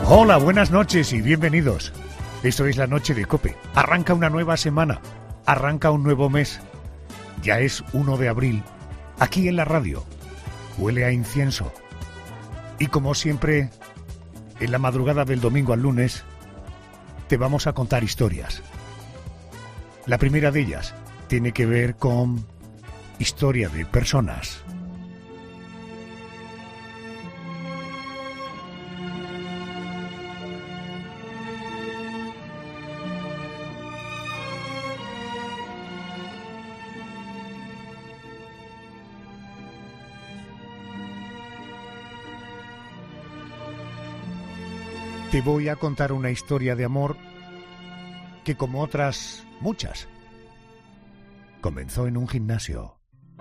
Hola, buenas noches y bienvenidos. Esto es La Noche de COPE. Arranca una nueva semana, arranca un nuevo mes. Ya es 1 de abril, aquí en la radio. Huele a incienso. Y como siempre, en la madrugada del domingo al lunes, te vamos a contar historias. La primera de ellas tiene que ver con historia de personas. Te voy a contar una historia de amor que, como otras muchas, comenzó en un gimnasio.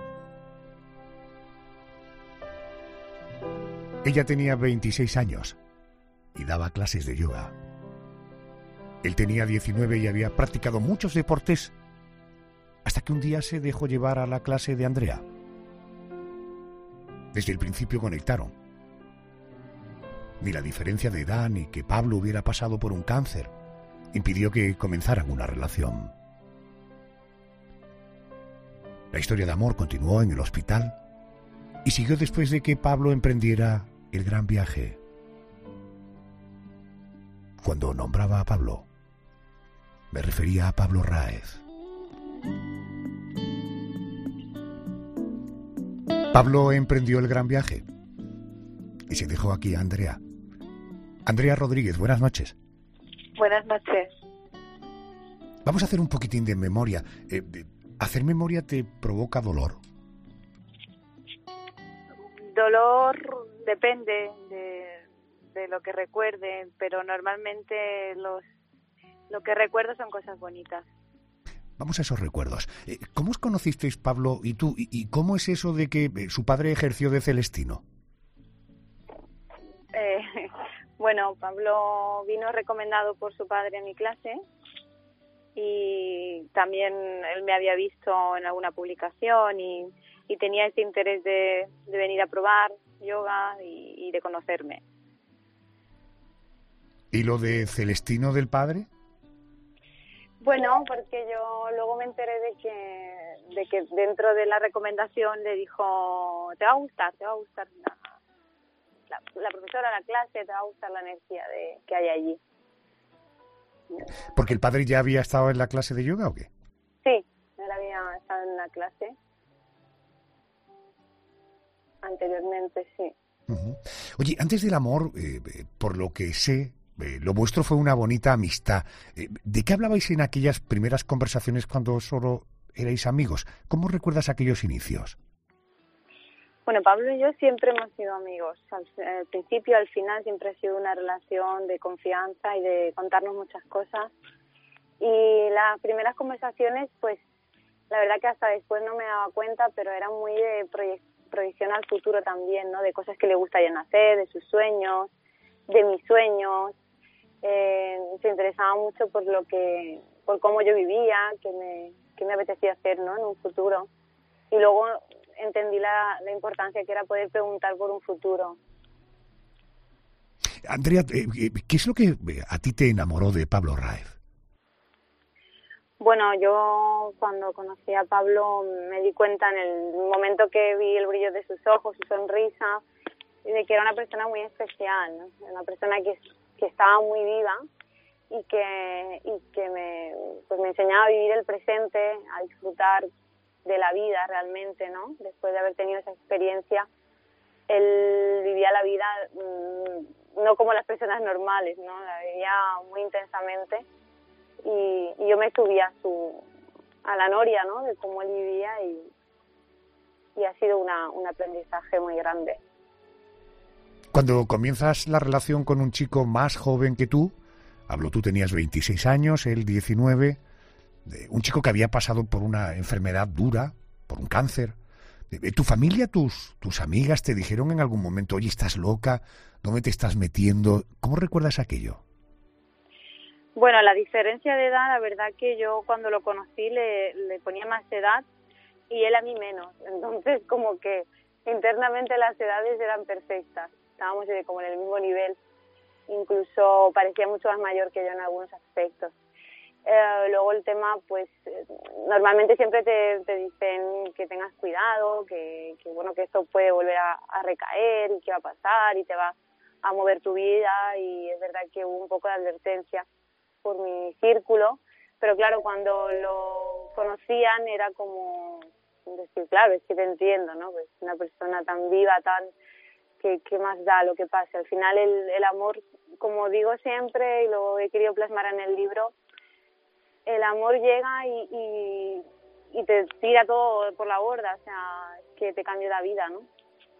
Ella tenía 26 años y daba clases de yoga. Él tenía 19 y había practicado muchos deportes hasta que un día se dejó llevar a la clase de Andrea. Desde el principio conectaron. Ni la diferencia de edad ni que Pablo hubiera pasado por un cáncer impidió que comenzaran una relación. La historia de amor continuó en el hospital y siguió después de que Pablo emprendiera el gran viaje. Cuando nombraba a Pablo, me refería a Pablo Raez. Pablo emprendió el gran viaje y se dejó aquí a Andrea. Andrea Rodríguez, buenas noches. Buenas noches. Vamos a hacer un poquitín de memoria. ¿Hacer memoria te provoca dolor? Dolor depende de lo que recuerde, pero normalmente lo que recuerdo son cosas bonitas. Vamos a esos recuerdos. ¿Cómo os conocisteis, Pablo y tú? ¿Y cómo es eso de que su padre ejerció de celestino? Bueno, Pablo vino recomendado por su padre a mi clase y también él me había visto en alguna publicación y tenía ese interés de venir a probar yoga y de conocerme. ¿Y lo de celestino del padre? Bueno, porque yo luego me enteré de que dentro de la recomendación le dijo, te va a gustar la profesora, la clase, te va a gustar la energía que hay allí. ¿Porque el padre ya había estado en la clase de yoga o qué? Sí, él había estado en la clase anteriormente, sí. Uh-huh. Oye, antes del amor, por lo que sé, lo vuestro fue una bonita amistad. ¿De qué hablabais en aquellas primeras conversaciones cuando solo erais amigos? ¿Cómo recuerdas aquellos inicios? Bueno, Pablo y yo siempre hemos sido amigos. Al principio, al final, siempre ha sido una relación de confianza y de contarnos muchas cosas. Y las primeras conversaciones, pues, la verdad que hasta después no me daba cuenta, pero eran muy de proyección al futuro también, ¿no? De cosas que le gustarían hacer, de sus sueños, de mis sueños. Se interesaba mucho por cómo yo vivía, qué me apetecía hacer, ¿no? En un futuro. Y luego entendí la importancia que era poder preguntar por un futuro. Andrea, ¿qué es lo que a ti te enamoró de Pablo Raez? Bueno, yo cuando conocí a Pablo me di cuenta en el momento que vi el brillo de sus ojos, su sonrisa, y de que era una persona muy especial, ¿no? Una persona que estaba muy viva y que me enseñaba a vivir el presente, a disfrutar de la vida realmente, ¿no? Después de haber tenido esa experiencia, él vivía la vida no como las personas normales, ¿no? La vivía muy intensamente y yo me subí a la noria, ¿no? De cómo él vivía y ha sido un aprendizaje muy grande. Cuando comienzas la relación con un chico más joven que tú tenías 26 años, él 19, un chico que había pasado por una enfermedad dura, por un cáncer. ¿Tu familia, tus amigas te dijeron en algún momento, oye, estás loca, dónde te estás metiendo? ¿Cómo recuerdas aquello? Bueno, la diferencia de edad, la verdad que yo cuando lo conocí le ponía más edad y él a mí menos. Entonces, como que internamente las edades eran perfectas. Estábamos como en el mismo nivel. incluso parecía mucho más mayor que yo en algunos aspectos. Luego el tema, pues normalmente siempre te dicen que tengas cuidado, que bueno, que esto puede volver a recaer y que va a pasar y te va a mover tu vida, y es verdad que hubo un poco de advertencia por mi círculo, pero claro, cuando lo conocían era como decir, claro, es que te entiendo, ¿no? Pues una persona tan viva, tan que más da lo que pase. Al final el amor, como digo siempre y lo he querido plasmar en el libro, el amor llega y te tira todo por la borda, o sea, es que te cambia la vida, ¿no?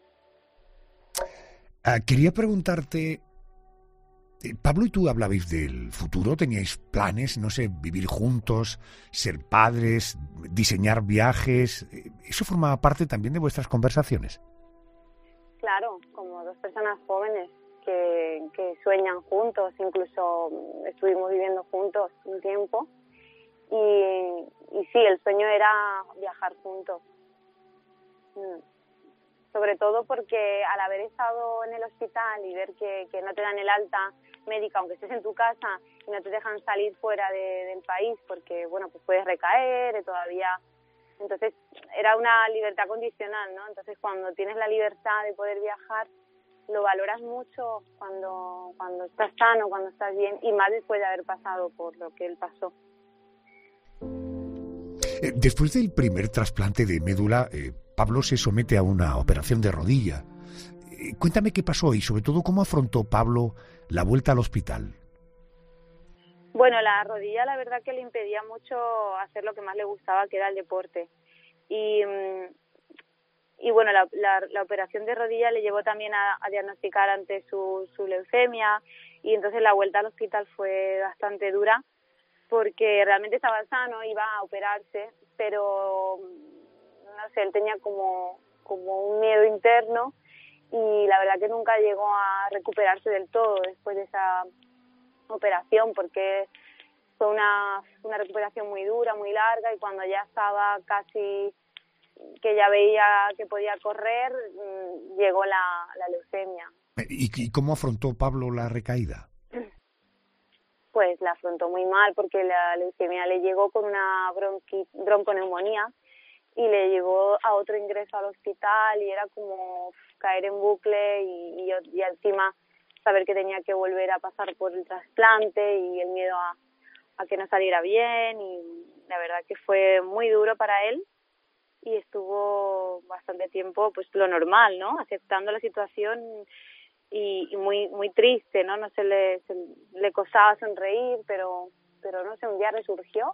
Quería preguntarte, Pablo y tú hablabais del futuro, teníais planes, no sé, vivir juntos, ser padres, diseñar viajes. ¿Eso formaba parte también de vuestras conversaciones? Claro, como dos personas jóvenes que sueñan juntos, incluso estuvimos viviendo juntos un tiempo, y sí, el sueño era viajar juntos. Sobre todo porque al haber estado en el hospital y ver que no te dan el alta médica, aunque estés en tu casa, y no te dejan salir fuera del país porque, bueno, pues puedes recaer todavía. Entonces era una libertad condicional, ¿no? Entonces cuando tienes la libertad de poder viajar, lo valoras mucho cuando estás sano, cuando estás bien, y más después de haber pasado por lo que él pasó. Después del primer trasplante de médula, Pablo se somete a una operación de rodilla. Cuéntame qué pasó y sobre todo cómo afrontó Pablo la vuelta al hospital. Bueno, la rodilla la verdad que le impedía mucho hacer lo que más le gustaba, que era el deporte. Y bueno, la operación de rodilla le llevó también a diagnosticar antes su leucemia, y entonces la vuelta al hospital fue bastante dura porque realmente estaba sano, iba a operarse, pero no sé, él tenía como un miedo interno, y la verdad que nunca llegó a recuperarse del todo después de esa operación, porque fue una recuperación muy dura, muy larga, y cuando ya estaba casi que ya veía que podía correr, llegó la leucemia. ¿Y cómo afrontó Pablo la recaída? Pues la afrontó muy mal, porque la leucemia le llegó con una bronconeumonía y le llevó a otro ingreso al hospital, y era como caer en bucle y encima saber que tenía que volver a pasar por el trasplante y el miedo a que no saliera bien, y la verdad que fue muy duro para él, y estuvo bastante tiempo pues lo normal, ¿no? Aceptando la situación y muy muy triste, ¿no? No se le costaba sonreír, pero no sé, un día resurgió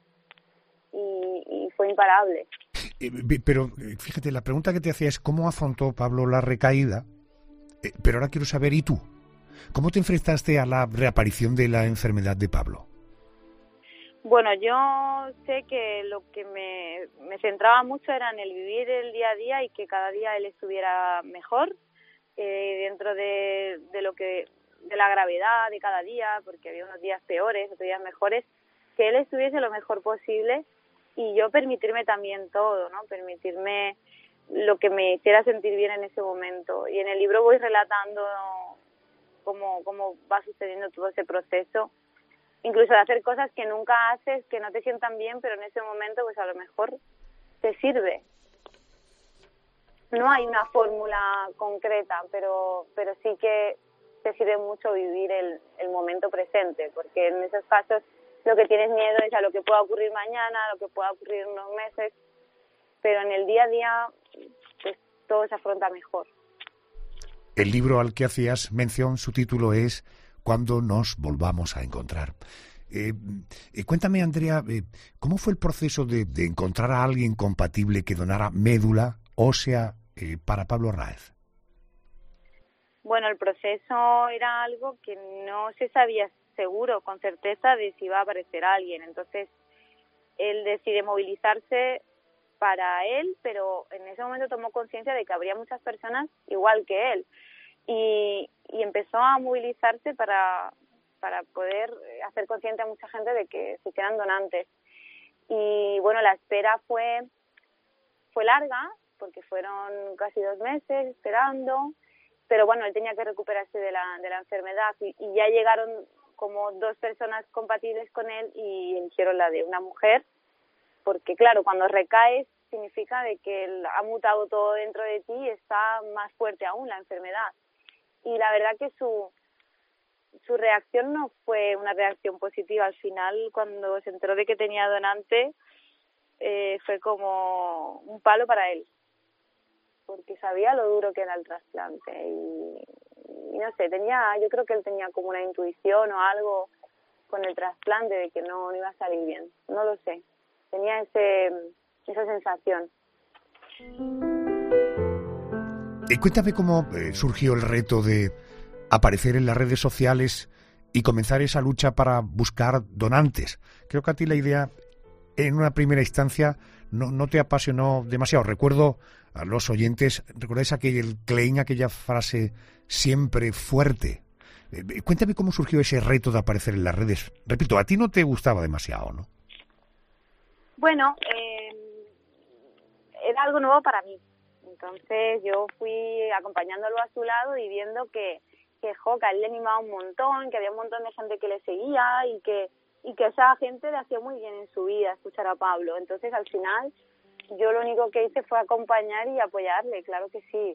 y fue imparable. Pero fíjate, la pregunta que te hacía es cómo afrontó Pablo la recaída, pero ahora quiero saber, ¿y tú? ¿Cómo te enfrentaste a la reaparición de la enfermedad de Pablo? Bueno, yo sé que lo que me centraba mucho era en el vivir el día a día, y que cada día él estuviera mejor, dentro de lo que, de la gravedad de cada día, porque había unos días peores, otros días mejores, que él estuviese lo mejor posible, y yo permitirme también todo, ¿no? Permitirme lo que me hiciera sentir bien en ese momento. Y en el libro voy relatando cómo va sucediendo todo ese proceso, incluso de hacer cosas que nunca haces, que no te sientan bien, pero en ese momento pues a lo mejor te sirve. No hay una fórmula concreta, pero sí que te sirve mucho vivir el momento presente, porque en esos casos lo que tienes miedo es a lo que pueda ocurrir mañana, a lo que pueda ocurrir en unos meses, pero en el día a día pues todo se afronta mejor. El libro al que hacías mención, su título es Cuando nos volvamos a encontrar. Cuéntame, Andrea, ¿cómo fue el proceso de encontrar a alguien compatible que donara médula ósea para Pablo Arráez? Bueno, el proceso era algo que no se sabía seguro, con certeza, de si iba a aparecer alguien. Entonces, él decide movilizarse para él, pero en ese momento tomó conciencia de que habría muchas personas igual que él. Y empezó a movilizarse para poder hacer consciente a mucha gente de que se hicieran donantes. Y bueno, la espera fue larga, porque fueron casi 2 meses esperando, pero bueno, él tenía que recuperarse de la enfermedad y ya llegaron como 2 personas compatibles con él y eligieron la de una mujer, porque claro, cuando recaes significa de que ha mutado todo dentro de ti y está más fuerte aún la enfermedad. Y la verdad que su reacción no fue una reacción positiva. Al final, cuando se enteró de que tenía donante, fue como un palo para él, porque sabía lo duro que era el trasplante y no sé, yo creo que él tenía como una intuición o algo con el trasplante de que no iba a salir bien, no lo sé, tenía esa sensación. Cuéntame cómo surgió el reto de aparecer en las redes sociales y comenzar esa lucha para buscar donantes. Creo que a ti la idea, en una primera instancia, no te apasionó demasiado. Recuerdo a los oyentes, ¿recordáis aquel claim, aquella frase siempre fuerte? Cuéntame cómo surgió ese reto de aparecer en las redes. Repito, a ti no te gustaba demasiado, ¿no? Bueno, era algo nuevo para mí. Entonces yo fui acompañándolo a su lado y viendo que a él le animaba un montón, que había un montón de gente que le seguía y que esa gente le hacía muy bien en su vida escuchar a Pablo. Entonces al final yo lo único que hice fue acompañar y apoyarle, claro que sí.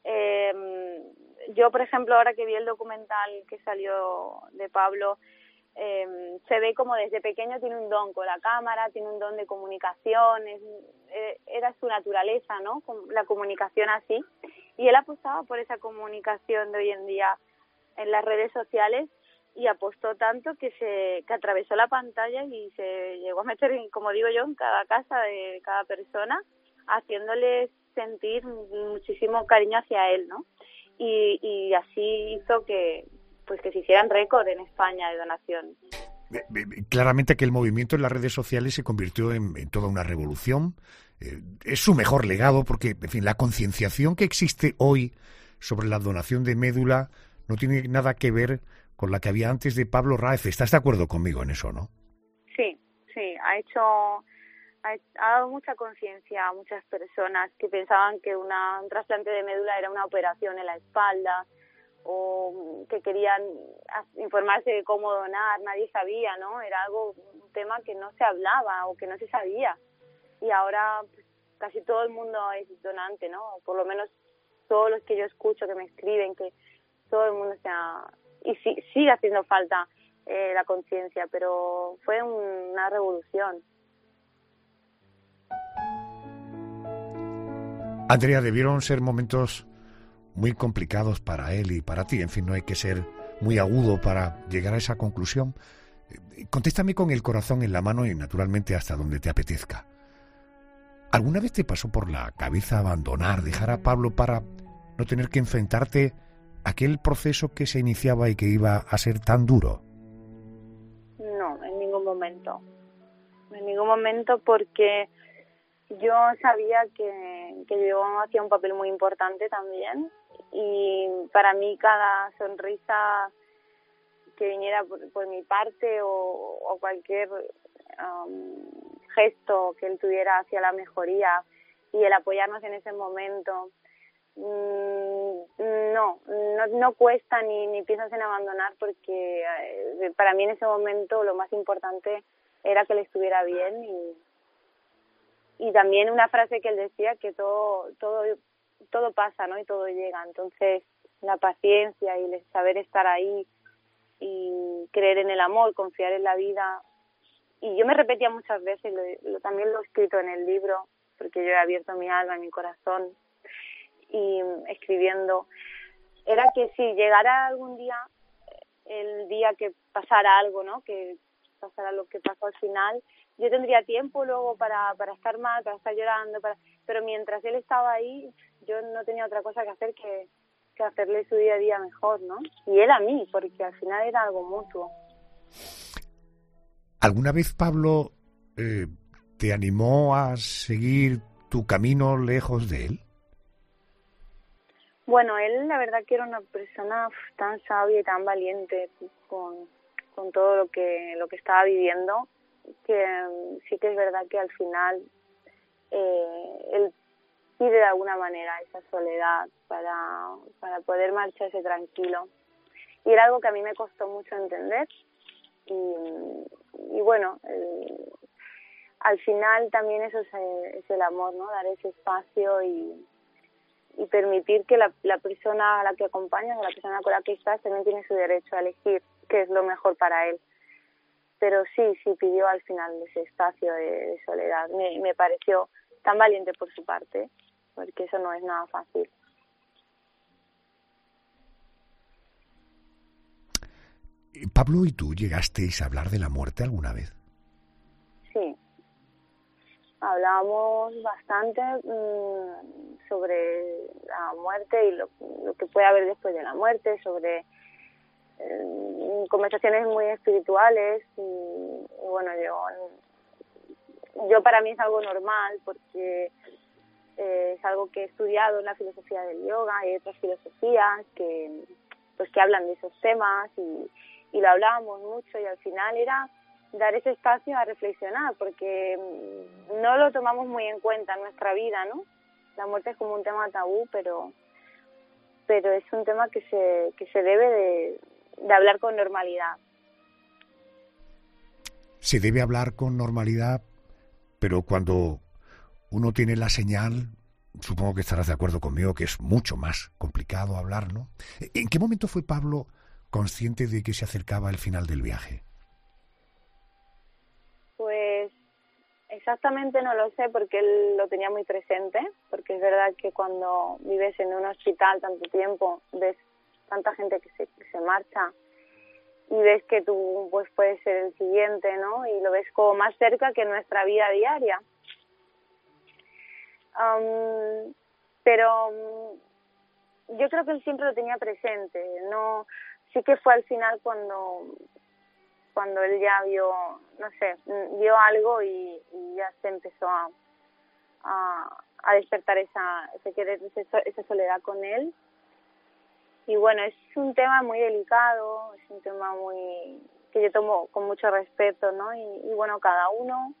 Yo, por ejemplo, ahora que vi el documental que salió de Pablo, se ve como desde pequeño tiene un don con la cámara, tiene un don de comunicación, era su naturaleza, ¿no? La comunicación así, y él apostaba por esa comunicación de hoy en día en las redes sociales y apostó tanto que atravesó la pantalla y se llegó a meter, como digo yo, en cada casa de cada persona, haciéndoles sentir muchísimo cariño hacia él, ¿no? Y así hizo que se hicieran récord en España de donación. Claramente que el movimiento en las redes sociales se convirtió en toda una revolución. Es su mejor legado porque, en fin, la concienciación que existe hoy sobre la donación de médula no tiene nada que ver con la que había antes de Pablo Ráez. ¿Estás de acuerdo conmigo en eso, no? Sí, ha dado mucha conciencia a muchas personas que pensaban que un trasplante de médula era una operación en la espalda o que querían informarse de cómo donar, nadie sabía, ¿no? Era un tema que no se hablaba o que no se sabía. Y ahora pues, casi todo el mundo es donante, ¿no? Por lo menos todos los que yo escucho que me escriben, que todo el mundo sigue haciendo falta la conciencia, pero fue una revolución. Andrea, debieron ser momentos muy complicados para él y para ti. En fin, no hay que ser muy agudo para llegar a esa conclusión. Contéstame con el corazón en la mano y naturalmente hasta donde te apetezca. ¿Alguna vez te pasó por la cabeza abandonar, dejar a Pablo para no tener que enfrentarte a aquel proceso que se iniciaba y que iba a ser tan duro? No, en ningún momento. En ningún momento, porque yo sabía que yo hacía un papel muy importante también y para mí cada sonrisa que viniera por mi parte o cualquier gesto que él tuviera hacia la mejoría y el apoyarnos en ese momento no cuesta ni piensas en abandonar, porque para mí en ese momento lo más importante era que él estuviera bien y también una frase que él decía, que todo pasa, ¿no? Y todo llega. Entonces la paciencia y el saber estar ahí y creer en el amor, confiar en la vida. Y yo me repetía muchas veces, también lo he escrito en el libro, porque yo he abierto mi alma y mi corazón y escribiendo, era que si llegara algún día, el día que pasara algo, ¿no? Que pasara lo que pasó al final, yo tendría tiempo luego para estar mal, para estar llorando, pero mientras él estaba ahí, yo no tenía otra cosa que hacer que hacerle su día a día mejor, ¿no? Y él a mí, porque al final era algo mutuo. ¿Alguna vez Pablo te animó a seguir tu camino lejos de él? Bueno, él la verdad que era una persona tan sabia y tan valiente con todo lo que estaba viviendo, que sí que es verdad que al final él elegir de alguna manera esa soledad para poder marcharse tranquilo. Y era algo que a mí me costó mucho entender. Y bueno, al final también eso es el amor, ¿no? Dar ese espacio y permitir que la persona a la que acompañas, o la persona con la que estás, también tiene su derecho a elegir qué es lo mejor para él. Pero sí pidió al final ese espacio de soledad. Me pareció tan valiente por su parte, porque eso no es nada fácil. Pablo y tú llegasteis a hablar de la muerte alguna vez. Sí, hablábamos bastante sobre la muerte y lo que puede haber después de la muerte, sobre conversaciones muy espirituales y bueno, yo para mí es algo normal porque es algo que he estudiado en la filosofía del yoga y otras filosofías que hablan de esos temas y lo hablábamos mucho y al final era dar ese espacio a reflexionar porque no lo tomamos muy en cuenta en nuestra vida, ¿no? La muerte es como un tema tabú, pero es un tema que se debe de hablar con normalidad. Se debe hablar con normalidad, pero cuando uno tiene la señal, supongo que estarás de acuerdo conmigo que es mucho más complicado hablar, ¿no? ¿En qué momento fue Pablo consciente de que se acercaba el final del viaje? Pues exactamente no lo sé porque él lo tenía muy presente, porque es verdad que cuando vives en un hospital tanto tiempo, ves tanta gente que se marcha y ves que tú pues puedes ser el siguiente, ¿no? Y lo ves como más cerca que nuestra vida diaria. Pero yo creo que él siempre lo tenía presente, ¿no? Sí que fue al final cuando él ya vio, no sé, vio algo y ya se empezó a despertar ese querer, esa soledad con él. Y bueno, es un tema muy delicado, es un tema que yo tomo con mucho respeto, ¿no? Y bueno, cada uno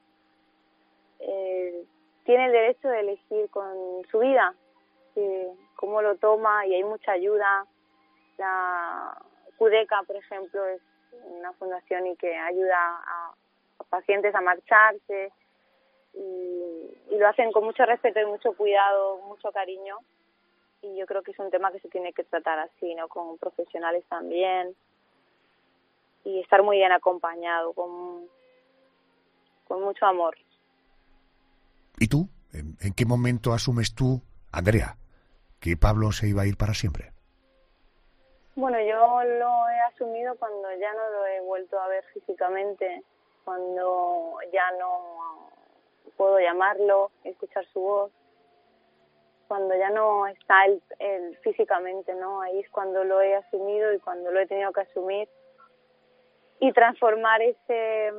tiene el derecho de elegir con su vida cómo lo toma y hay mucha ayuda. La Cudeca, por ejemplo, es una fundación y que ayuda a pacientes a marcharse y lo hacen con mucho respeto y mucho cuidado, mucho cariño. Y yo creo que es un tema que se tiene que tratar así, ¿no? Con profesionales también y estar muy bien acompañado, con mucho amor. ¿Y tú? ¿En qué momento asumes tú, Andrea, que Pablo se iba a ir para siempre? Bueno, yo lo he asumido cuando ya no lo he vuelto a ver físicamente, cuando ya no puedo llamarlo, escuchar su voz, cuando ya no está él físicamente, ¿no? Ahí es cuando lo he asumido y cuando lo he tenido que asumir y transformar ese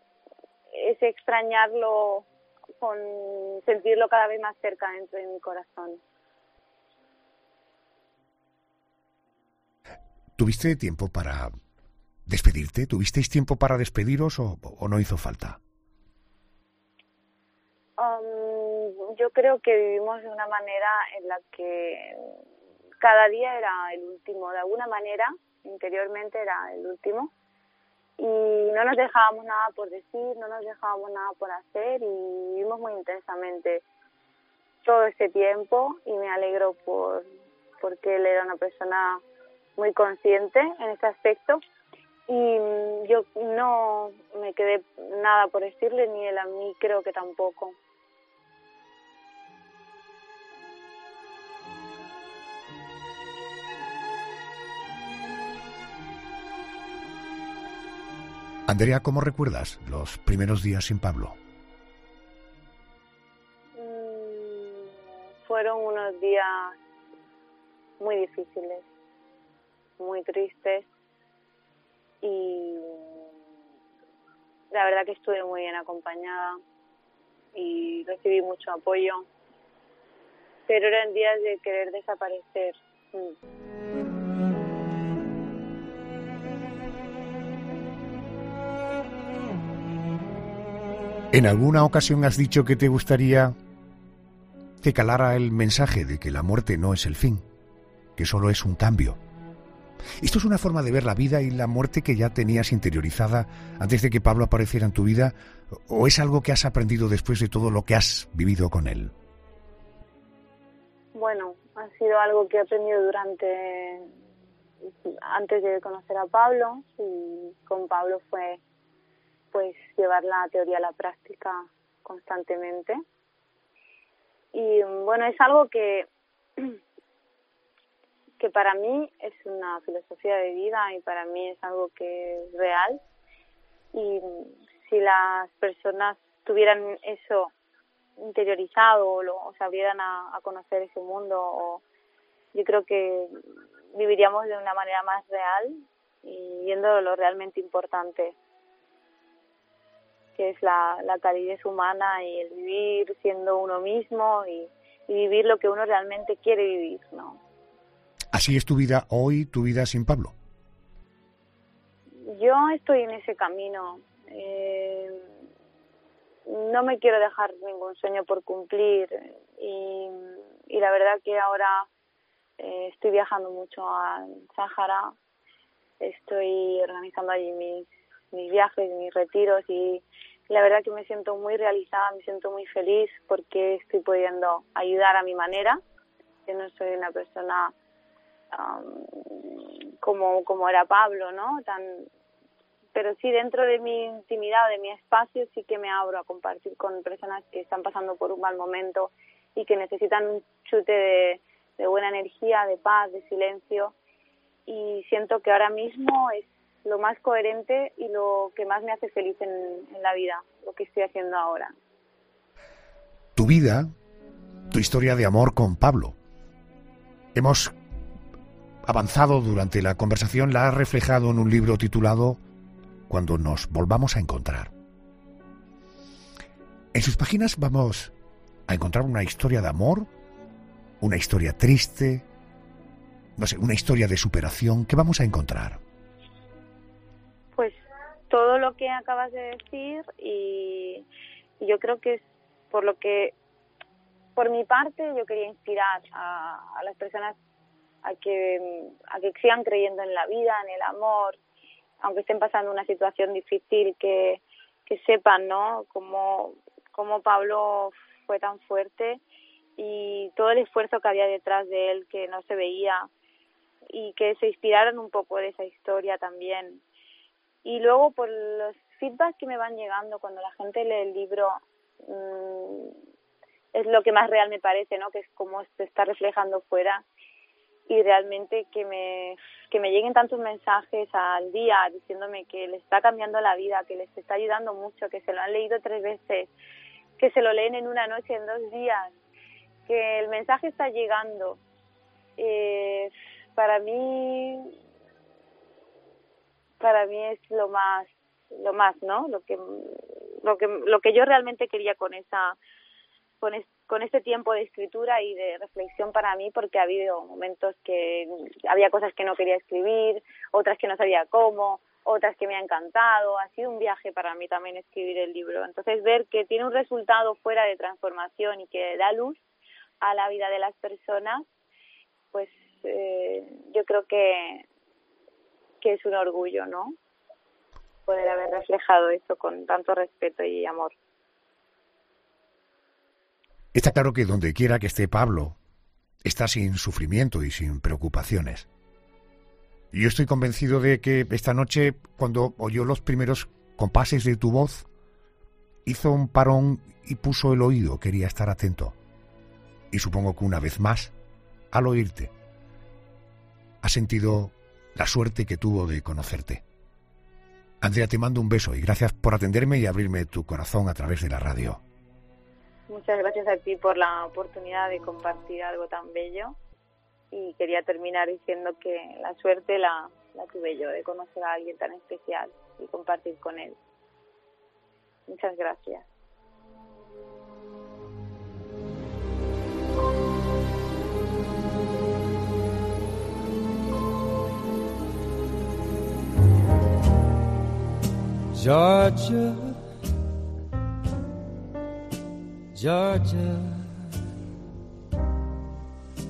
extrañarlo con sentirlo cada vez más cerca dentro de mi corazón. ¿Tuviste tiempo para despedirte? ¿Tuvisteis tiempo para despediros o no hizo falta? Yo creo que vivimos de una manera en la que cada día era el último. De alguna manera, interiormente era el último. Y no nos dejábamos nada por decir, no nos dejábamos nada por hacer y vivimos muy intensamente todo este tiempo y me alegro porque él era una persona muy consciente en este aspecto y yo no me quedé nada por decirle ni él a mí creo que tampoco. Andrea, ¿cómo recuerdas los primeros días sin Pablo? Fueron unos días muy difíciles, muy tristes y la verdad que estuve muy bien acompañada y recibí mucho apoyo, pero eran días de querer desaparecer. ¿En alguna ocasión has dicho que te gustaría te calara el mensaje de que la muerte no es el fin, que solo es un cambio. ¿Esto es una forma de ver la vida y la muerte que ya tenías interiorizada antes de que Pablo apareciera en tu vida, o es algo que has aprendido después de todo lo que has vivido con él? Bueno, ha sido algo que he aprendido antes de conocer a Pablo, y con Pablo fue pues llevar la teoría a la práctica constantemente. Y bueno, es algo que para mí es una filosofía de vida y para mí es algo que es real. Y si las personas tuvieran eso interiorizado o se abrieran a conocer ese mundo, yo creo que viviríamos de una manera más real y viendo lo realmente importante, que es la calidez humana y el vivir siendo uno mismo y vivir lo que uno realmente quiere vivir, ¿no? ¿Así es tu vida hoy, tu vida sin Pablo? Yo estoy en ese camino. No me quiero dejar ningún sueño por cumplir y la verdad que ahora estoy viajando mucho al Sáhara, estoy organizando allí mis viajes, mis retiros y la verdad que me siento muy realizada, me siento muy feliz porque estoy pudiendo ayudar a mi manera. Yo no soy una persona como era Pablo, ¿no? Pero sí, dentro de mi intimidad, de mi espacio, sí que me abro a compartir con personas que están pasando por un mal momento y que necesitan un chute de buena energía, de paz, de silencio. Y siento que ahora mismo es lo más coherente y lo que más me hace feliz en la vida, lo que estoy haciendo ahora. Tu vida, tu historia de amor con Pablo. Hemos avanzado durante la conversación, la has reflejado en un libro titulado Cuando nos volvamos a encontrar. En sus páginas vamos a encontrar una historia de amor, una historia triste, no sé, una historia de superación. ¿Qué vamos a encontrar? Pues todo lo que acabas de decir y yo creo que es por mi parte yo quería inspirar a las personas a que sigan creyendo en la vida, en el amor, aunque estén pasando una situación difícil, que sepan, ¿no?, cómo Pablo fue tan fuerte y todo el esfuerzo que había detrás de él que no se veía, y que se inspiraron un poco de esa historia también. Y luego por los feedbacks que me van llegando cuando la gente lee el libro, es lo que más real me parece, ¿no?, que es cómo se está reflejando fuera. Y realmente que me lleguen tantos mensajes al día diciéndome que les está cambiando la vida, que les está ayudando mucho, que se lo han leído 3 veces, que se lo leen en una noche, en 2 días, que el mensaje está llegando. Para mí es lo más, ¿no?, lo que yo realmente quería con este tiempo de escritura y de reflexión para mí, porque ha habido momentos que había cosas que no quería escribir, otras que no sabía cómo, otras que me ha encantado. Ha sido un viaje para mí también escribir el libro. Entonces, ver que tiene un resultado fuera de transformación y que da luz a la vida de las personas, pues yo creo que es un orgullo, ¿no?, poder haber reflejado esto con tanto respeto y amor. Está claro que donde quiera que esté Pablo, está sin sufrimiento y sin preocupaciones. Y yo estoy convencido de que esta noche, cuando oyó los primeros compases de tu voz, hizo un parón y puso el oído, quería estar atento. Y supongo que una vez más, al oírte, ha sentido la suerte que tuvo de conocerte. Andrea, te mando un beso y gracias por atenderme y abrirme tu corazón a través de la radio. Muchas gracias a ti por la oportunidad de compartir algo tan bello, y quería terminar diciendo que la suerte la tuve yo de conocer a alguien tan especial y compartir con él. Muchas gracias. Georgia, Georgia,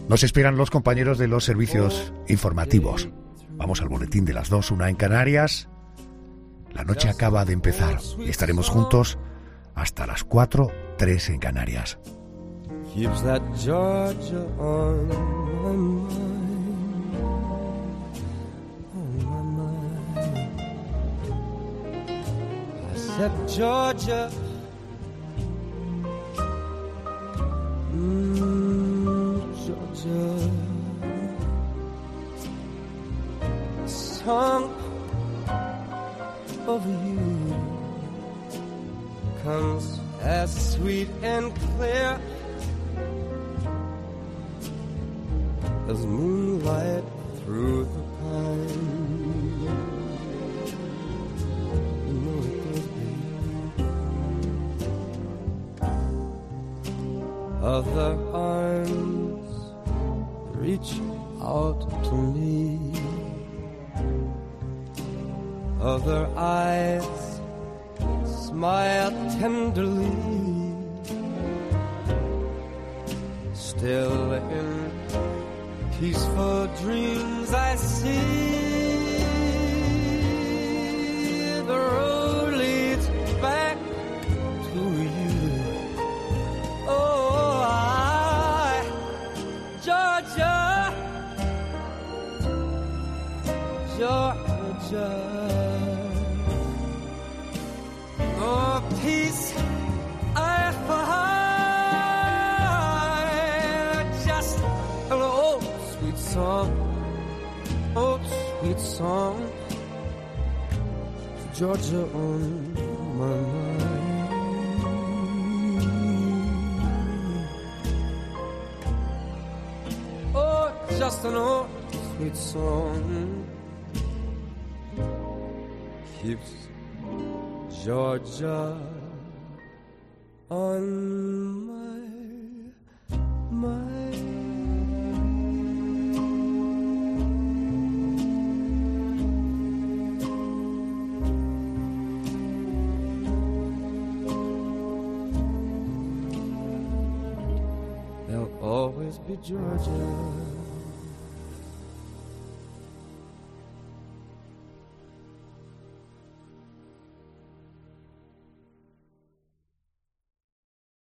Nos esperan los compañeros de los servicios informativos. Vamos al boletín de las 2, 1 en Canarias. La noche acaba de empezar y estaremos juntos hasta las 4, 3 en Canarias. Keeps that Georgia on my mind, on my mind. I said Georgia, Georgia. A song of you comes as sweet and clear as moonlight through the pine. You know it does, babe. Other arms reach out to me. Other eyes smile tenderly. Still in peaceful dreams I see the road leads back to you. Oh, Georgia, Georgia. Oh, peace I find, just an old sweet song, old sweet song, Georgia on my mind. Oh, just an old sweet song keeps Georgia on my mind. There'll always be Georgia.